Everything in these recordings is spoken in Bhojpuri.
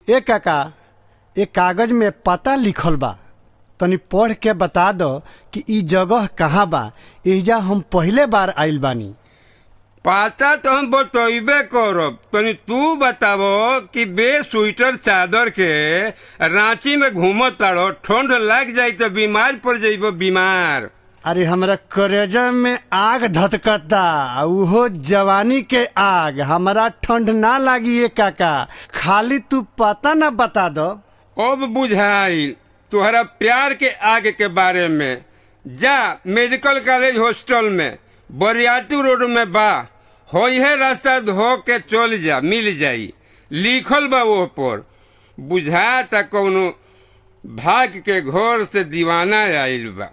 ए काका, ए कागज में पता लिखल बा, तनी पढ़ के बता दो कि ई जगह कहाँ बा। एजा हम पहले बार आइल बानी। पता तो हम बतइबे करब, तनी तू बताबो कि बे स्वेटर चादर के रांची में घूमत तारो, ठंड लग जाई तो बीमार पड़ जाइबो बीमार। अरे हमरा करेजा में आग धधकता, उहो जवानी के आग। हमरा ठंड ना लागी ए काका, खाली तू पता ना बता दो। अब बुझाइल तुहरा प्यार के आग के बारे में। जा मेडिकल कॉलेज हॉस्टल में बरियातू रोड में बा, होई है रास्ता धो के चल जा, मिल जाई। लिखल बा वो पर। बुझाता कौनो भाग के घर से दीवाना आइल बा।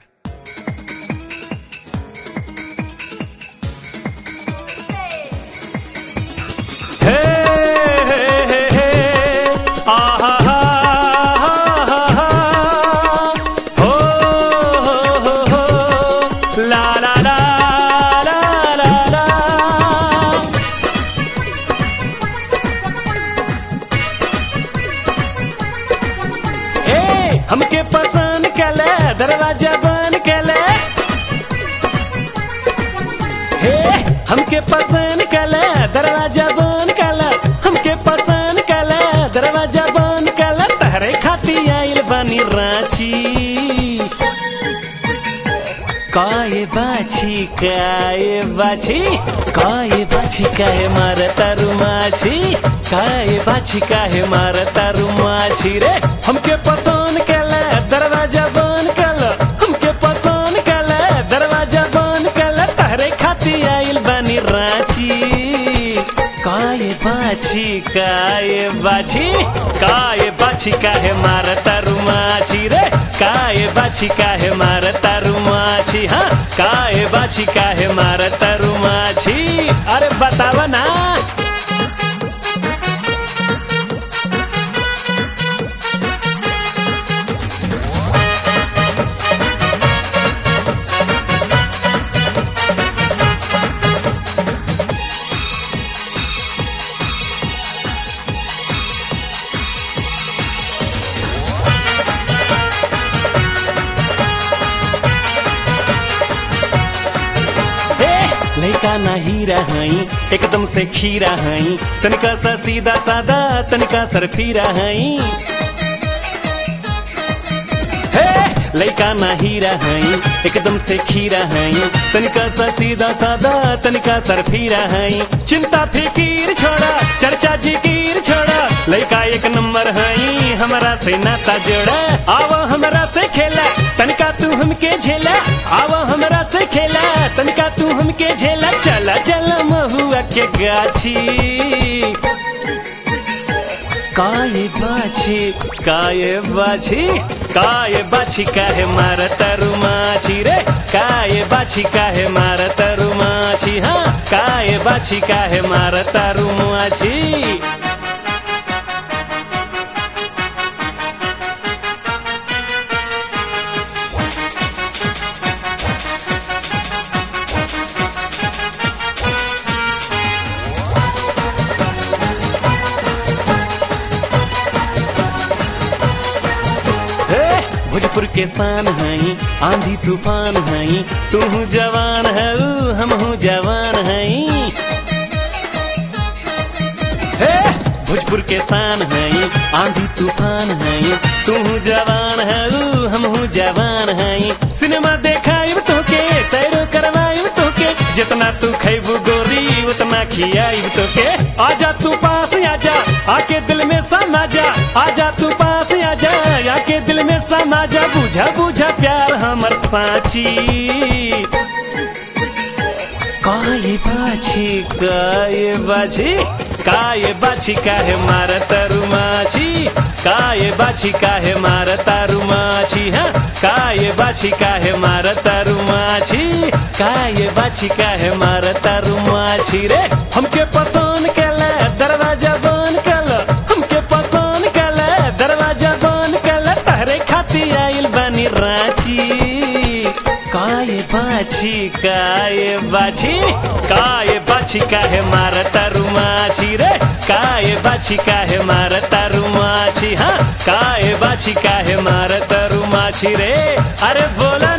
हमके पसंद कले दरवाजा बंद कले, हे हमके पसंद कले दरवाजा बंद कले, हमके पसंद कले दरवाजा बंद कले। तहरे खाती आइल बानी रांची। काए बाछी काए बाछी काए बाछी काहे मार तारू माछी, काए बाछी काहे मार तारू माछी रे। हमके पसंद कले दरवाजा बंद कले, हमके पसंद कले दरवाजा बंद कले। तहरे खाती आइल बानी रांची। काए बाछी काए बाछी काए बाछी काहे मार तारू माछी रे, काए बाछी काहे मार तारू माछी। हाँ काए बाछी काहे मार तारू माछी, अरे बतावा ना। लइका ना हीरा हई, एकदम से खीरा हई, तनिका सा सीधा सादा तनिका सरफीरा हई। हे लइका ना हीरा हई, एकदम से खीरा हई, तनिका सा सीधा सादा तनिका सरफीरा हई। चिंता फिकीर छोड़ा, चर्चा जिकीर छोड़ा, लइका एक नंबर हई, हमरा से नाता जोड़ा। आवा हमरा से खेला तनिका तू हमके झेला, आवा हमरा से खेला तनिका तू हमके झेला। चला चला महुआ के गाछी। काए बाछी काए बाछी काए बाछी काहे मार तारू माछी रे, काए बाछी काहे मार तारू माछी। हाँ काए बाछी काहे मार तारू माछी। भोजपुर के शान हई, आंधी तूफान हई, तू जवान हऊ हमहू जवान हई। हे भोजपुर के शान हई, आंधी तूफान हई, तू जवान हऊ हमहू जवान हई। सिनेमा देखाइब तोके, सैरो करवाइब तोके, जितना तू खैबू गोरी उतना खियाइब तोके। आजा तू पास आजा, आके दिल में समा जा, आजा तू पास आजा, आके दिल में समा जा। बुझा बुझा प्यार हमर साची। काए बाछी काए बाछी काए बाछी काहे मार तारू माछी, काए बाछी काहे मार तारू माछी। हाँ काए बाछी काहे मार तारू माछी, काए बाछी काहे मार तारू माछी रे। हमके पसंद कले दरवाजा बंद कले, हमके पसंद कले दरवाजा बंद कले। तहरे खाती आइल बानी रांची। काए बाछी काए बाछी काए बाछी काहे मार तारू माछी रे, काए बाछी काहे मार तारू माछी। काहे बाछी काहे मारतारू माछी रे अरे बोला